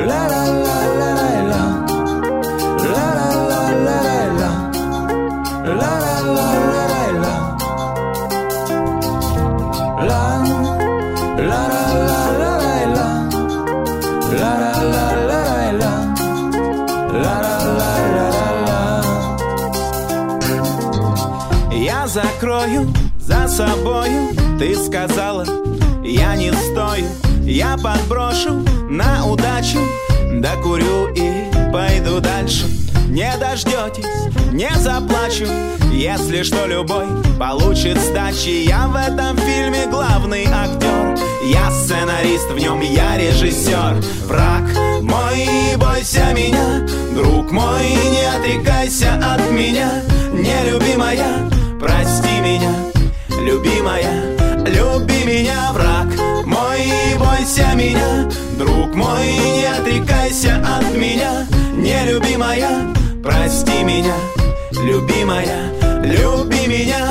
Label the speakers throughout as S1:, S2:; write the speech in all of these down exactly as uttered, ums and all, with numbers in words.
S1: Я закрою за собою, ты сказала, я не стою. Я подброшу на удачу, докурю и пойду дальше. Не дождетесь, не заплачу, если что любой получит сдачи. Я в этом фильме главный актер, я сценарист, в нем я режиссер. Враг мой, не бойся меня, друг мой, не отрекайся от меня. Нелюбимая, прости меня, любимая, люби меня. Враг мой, не бойся меня, друг мой, не отрекайся от меня. Нелюбимая, прости меня, любимая, люби меня.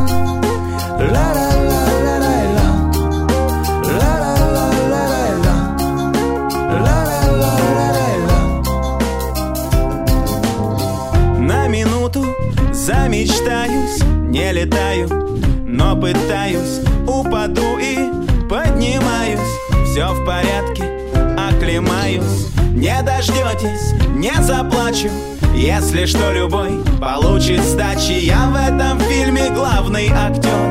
S1: На минуту замечтаюсь, не летаю, но пытаюсь, упаду и поднимаюсь. Все в порядке, оклемаюсь. Не дождетесь, не заплачу, если что любой получит сдачи. Я в этом фильме главный актер.